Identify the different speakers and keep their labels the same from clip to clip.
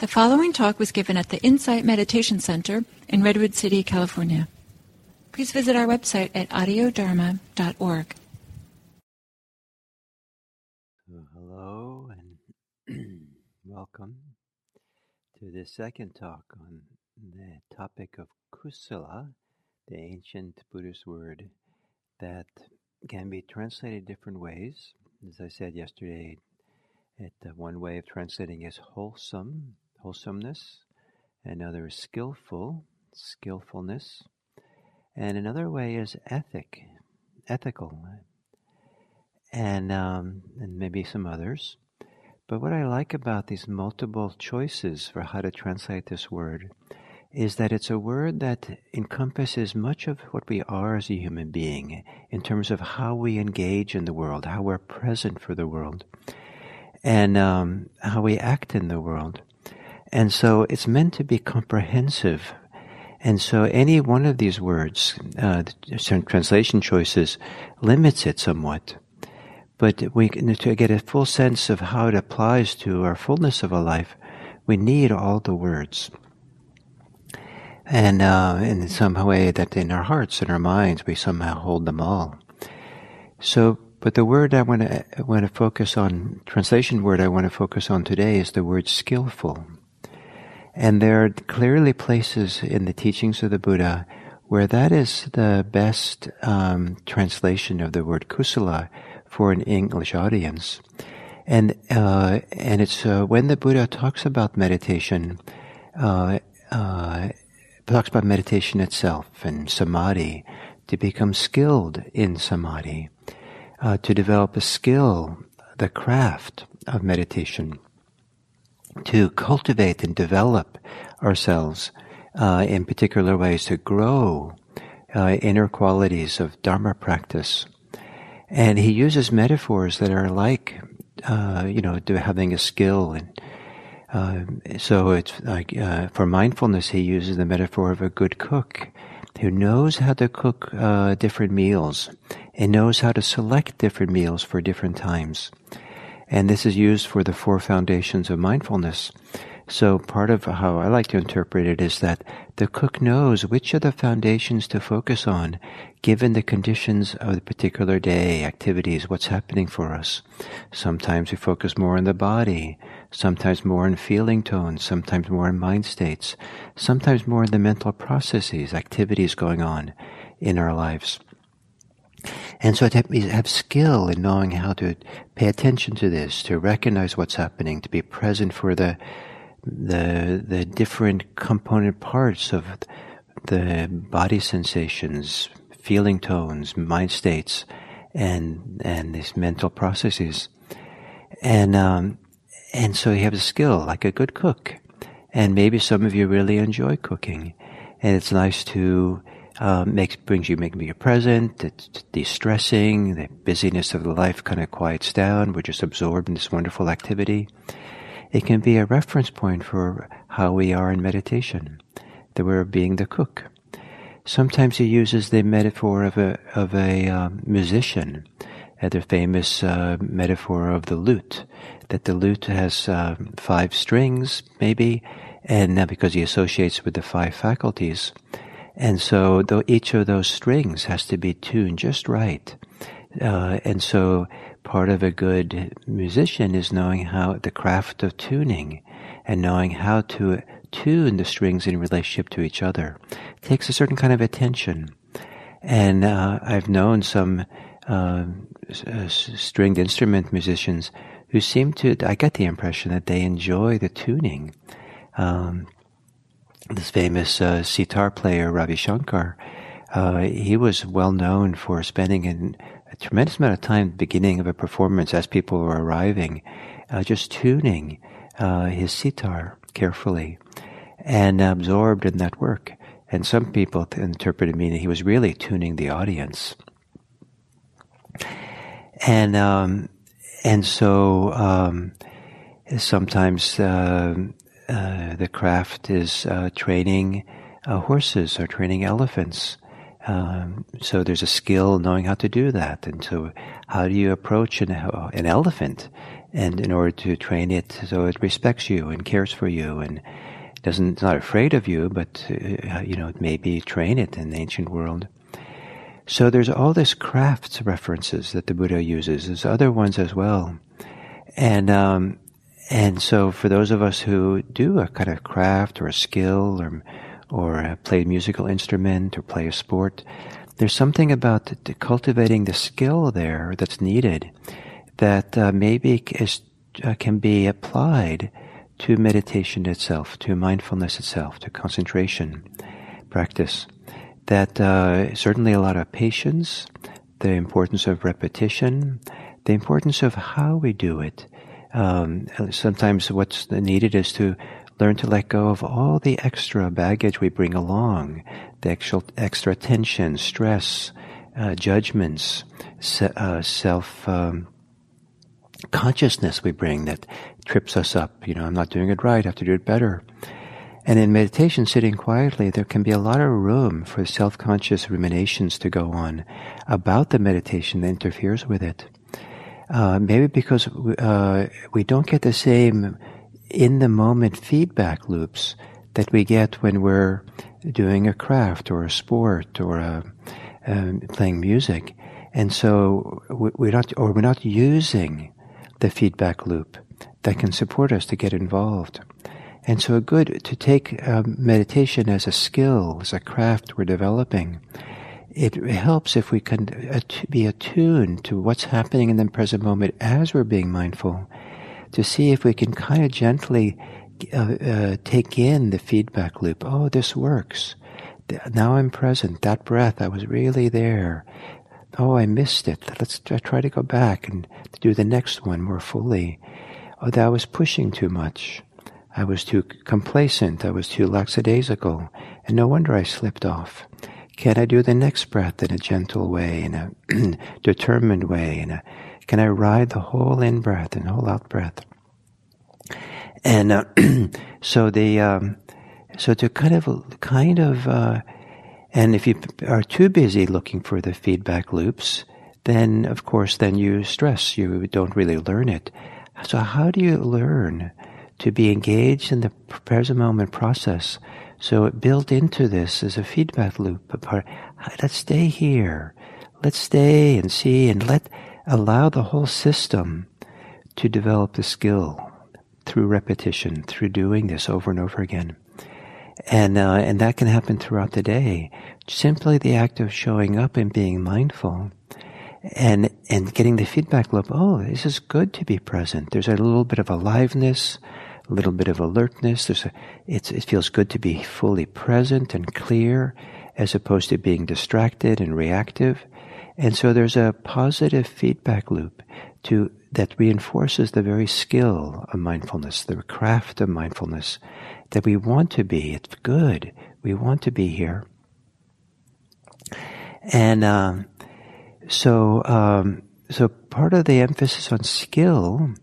Speaker 1: The following talk was given at the Insight Meditation Center in Redwood City, California. Please visit our website at audiodharma.org.
Speaker 2: Hello and welcome to the second talk on the topic of kusala, the ancient Buddhist word that can be translated different ways. As I said yesterday, one way of translating is wholesomeness, another is skillfulness, and another way is ethical, and maybe some others. But what I like about these multiple choices for how to translate this word is that it's a word that encompasses much of what we are as a human being in terms of how we engage in the world, how we're present for the world, and how we act in the world. And so it's meant to be comprehensive. And so any one of these words, translation choices, limits it somewhat. But to get a full sense of how it applies to our fullness of a life, we need all the words. And in some way that in our hearts and our minds, we somehow hold them all. But the word I want to focus on, translation word I want to focus on today is the word skillful. And there are clearly places in the teachings of the Buddha where that is the best translation of the word kusala for an English audience. And it's when the Buddha talks about meditation, talks about meditation itself and samadhi, to become skilled in samadhi, to develop a skill, the craft of meditation, to cultivate and develop ourselves in particular ways, to grow inner qualities of Dharma practice. And he uses metaphors that are like, to having a skill. And so it's like, for mindfulness, he uses the metaphor of a good cook who knows how to cook different meals and knows how to select different meals for different times. And this is used for the 4 foundations of mindfulness. So part of how I like to interpret it is that the cook knows which of the foundations to focus on, given the conditions of the particular day, activities, what's happening for us. Sometimes we focus more on the body, sometimes more on feeling tones, sometimes more on mind states, sometimes more on the mental processes, activities going on in our lives. And so to have skill in knowing how to pay attention to this, to recognize what's happening, to be present for the different component parts of the body sensations, feeling tones, mind states, and these mental processes. And so you have a skill like a good cook. And maybe some of you really enjoy cooking. And it's nice to brings you present, it's de-stressing, the busyness of the life kind of quiets down, we're just absorbed in this wonderful activity. It can be a reference point for how we are in meditation, that we're being the cook. Sometimes he uses the metaphor of a musician, the famous metaphor of the lute, that the lute has 5 strings, maybe, and because he associates with the 5 faculties. And so each of those strings has to be tuned just right. And so part of a good musician is knowing how the craft of tuning and knowing how to tune the strings in relationship to each other. It takes a certain kind of attention. And I've known some stringed instrument musicians who seem to, I get the impression that they enjoy the tuning. This famous sitar player, Ravi Shankar, he was well known for spending a tremendous amount of time at the beginning of a performance as people were arriving, just tuning his sitar carefully and absorbed in that work. And some people interpreted me that he was really tuning the audience. And so sometimes the craft is training horses or training elephants. So there's a skill knowing how to do that. And so how do you approach an elephant and in order to train it so it respects you and cares for you and it's not afraid of you, but maybe train it in the ancient world. So there's all this crafts references that the Buddha uses. There's other ones as well, and so for those of us who do a kind of craft or a skill or play a musical instrument or play a sport, there's something about cultivating the skill there that's needed that maybe can be applied to meditation itself, to mindfulness itself, to concentration practice. That certainly a lot of patience, the importance of repetition, the importance of how we do it. Sometimes what's needed is to learn to let go of all the extra baggage we bring along, the extra tension, stress, judgments, self-consciousness we bring that trips us up. I'm not doing it right, I have to do it better. And in meditation, sitting quietly, there can be a lot of room for self-conscious ruminations to go on about the meditation that interferes with it. Maybe because we don't get the same in-the-moment feedback loops that we get when we're doing a craft or a sport or playing music. And so we're not using the feedback loop that can support us to get involved. And so good to take meditation as a skill, as a craft we're developing. It helps if we can be attuned to what's happening in the present moment as we're being mindful, to see if we can kind of gently take in the feedback loop. Oh, this works. Now I'm present. That breath, I was really there. Oh, I missed it. Let's try to go back and do the next one more fully. Oh, that was pushing too much. I was too complacent. I was too lackadaisical. And no wonder I slipped off. Can I do the next breath in a gentle way, in a determined way? Can I ride the whole in-breath and whole out-breath? And so to kind of, and if you are too busy looking for the feedback loops, then of course you stress. You don't really learn it. So how do you learn to be engaged in the present moment process? So built into this is a feedback loop. Let's stay here. Let's stay and see and allow the whole system to develop the skill through repetition, through doing this over and over again. And that can happen throughout the day. Simply the act of showing up and being mindful and getting the feedback loop. Oh, this is good to be present. There's a little bit of aliveness, a little bit of alertness. It feels good to be fully present and clear as opposed to being distracted and reactive. And so there's a positive feedback loop that reinforces the very skill of mindfulness, the craft of mindfulness that we want to be. It's good. We want to be here. And so part of the emphasis on skill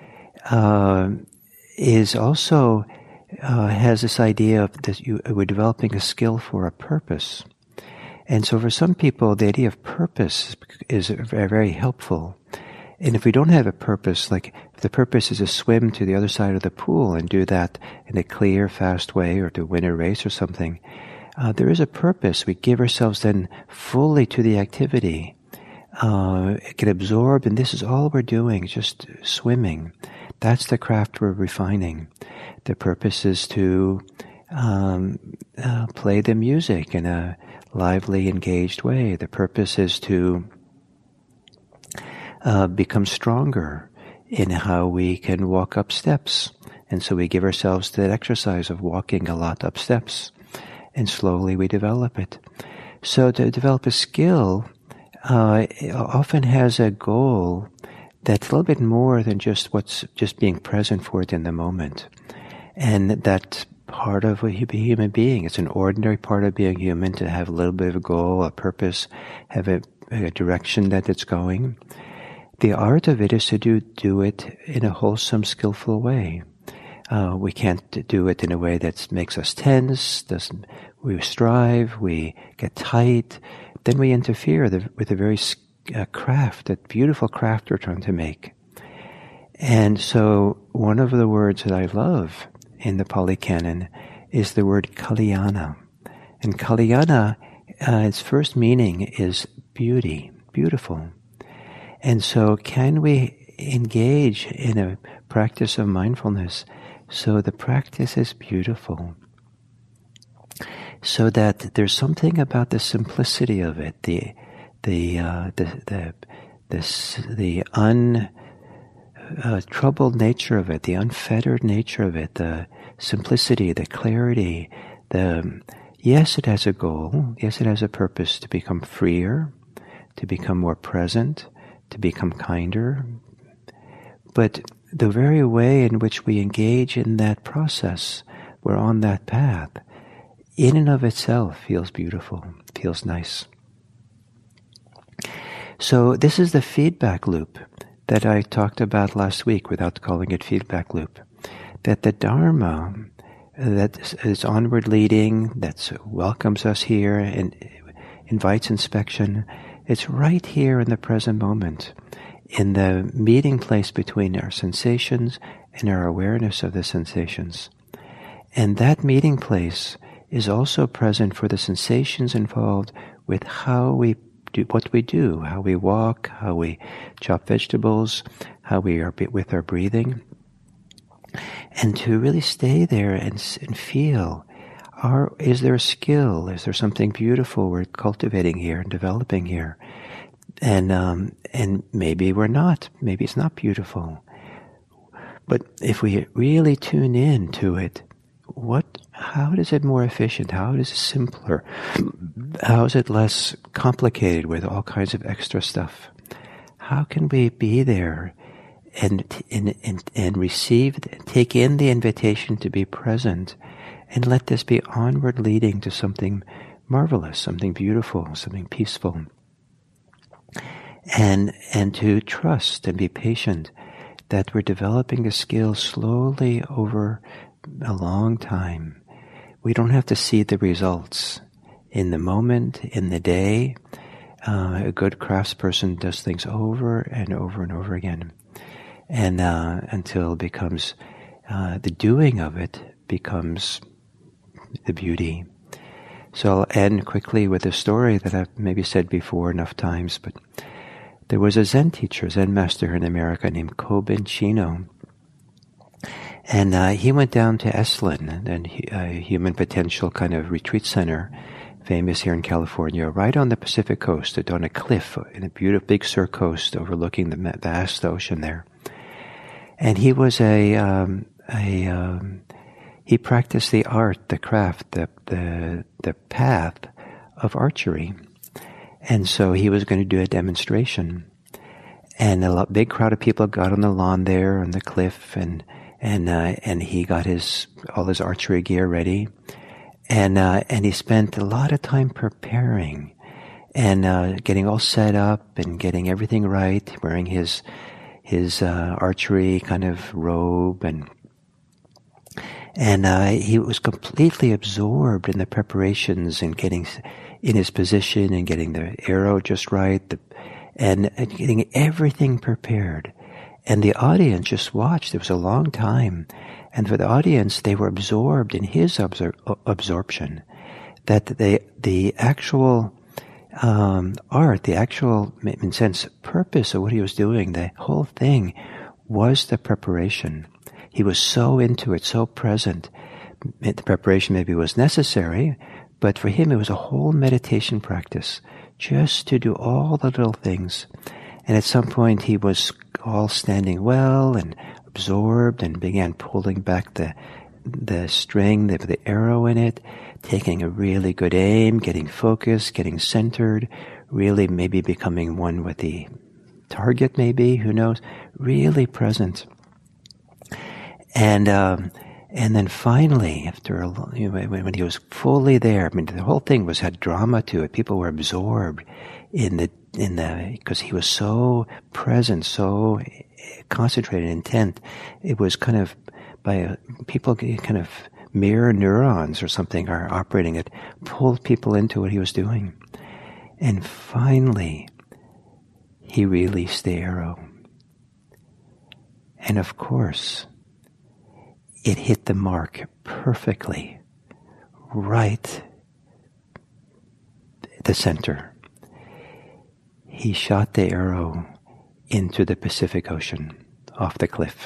Speaker 2: is also has this idea of that we're developing a skill for a purpose. And so for some people, the idea of purpose is very, very helpful. And if we don't have a purpose, like if the purpose is to swim to the other side of the pool and do that in a clear, fast way, or to win a race or something, there is a purpose. We give ourselves then fully to the activity, get absorbed, and this is all we're doing, just swimming. That's the craft we're refining. The purpose is to play the music in a lively, engaged way. The purpose is to become stronger in how we can walk up steps. And so we give ourselves that exercise of walking a lot up steps. And slowly we develop it. So to develop a skill often has a goal that's a little bit more than just being present for it in the moment. And that's part of a human being. It's an ordinary part of being human to have a little bit of a goal, a purpose, have a direction that it's going. The art of it is to do it in a wholesome, skillful way. We can't do it in a way that makes us tense. We strive, we get tight. Then we interfere with the very craft, that beautiful craft we're trying to make. And so one of the words that I love in the Pali Canon is the word Kalyana. And Kalyana, its first meaning is beauty, beautiful. And so can we engage in a practice of mindfulness so the practice is beautiful? So that there's something about the simplicity of it, the untroubled nature of it, the unfettered nature of it, the simplicity, the clarity, yes, it has a goal, yes, it has a purpose to become freer, to become more present, to become kinder. But the very way in which we engage in that process, we're on that path, in and of itself feels beautiful, feels nice. So this is the feedback loop that I talked about last week without calling it feedback loop. That the Dharma that is onward leading, that welcomes us here and invites inspection, it's right here in the present moment, in the meeting place between our sensations and our awareness of the sensations. And that meeting place is also present for the sensations involved with how we do what we do, how we walk, how we chop vegetables, how we are with our breathing. And to really stay there and feel, is there a skill? Is there something beautiful we're cultivating here and developing here? And maybe we're not. Maybe it's not beautiful. But if we really tune in to it, how is it more efficient? How is it simpler? How is it less complicated with all kinds of extra stuff? How can we be there and receive, take in the invitation to be present, and let this be onward leading to something marvelous, something beautiful, something peaceful, and to trust and be patient that we're developing a skill slowly over a long time. We don't have to see the results in the moment, in the day. A good craftsperson does things over and over and over again, and until it becomes the doing of it becomes the beauty. So I'll end quickly with a story that I've maybe said before enough times, but there was a Zen teacher, Zen master in America named Kobun Chino. And he went down to Esalen, a human potential kind of retreat center, famous here in California, right on the Pacific coast, on a cliff in a beautiful big Sur coast overlooking the vast ocean there. And he was he practiced the art, the craft, the path of archery. And so he was going to do a demonstration. And a big crowd of people got on the lawn there on the cliff, and he got all his archery gear ready, and he spent a lot of time preparing, and getting all set up and getting everything right, wearing his archery kind of robe, and he was completely absorbed in the preparations and getting in his position and getting the arrow just right, and getting everything prepared. And the audience just watched. It was a long time. And for the audience, they were absorbed in his absorption. That the actual art, the actual, in a sense, purpose of what he was doing, the whole thing was the preparation. He was so into it, so present. The preparation maybe was necessary, but for him it was a whole meditation practice, just to do all the little things. And at some point he was all standing well and absorbed and began pulling back the string, the arrow in it, taking a really good aim, getting focused, getting centered, really maybe becoming one with the target maybe, who knows, really present. And then finally, after when he was fully there, I mean, the whole thing had drama to it. People were absorbed because he was so present, so concentrated, intent. It was kind of people kind of mirror neurons or something are operating. It pulled people into what he was doing. And finally, he released the arrow. And of course, it hit the mark perfectly, right at the center. He shot the arrow into the Pacific Ocean, off the cliff.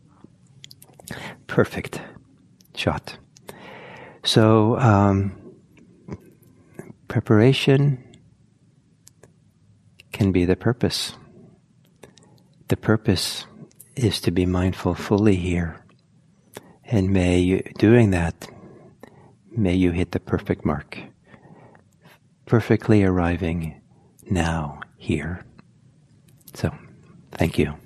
Speaker 2: Perfect shot. So, preparation can be the purpose. The purpose is to be mindful fully here. And may you, doing that, may you hit the perfect mark. Perfectly arriving now, here. So, thank you.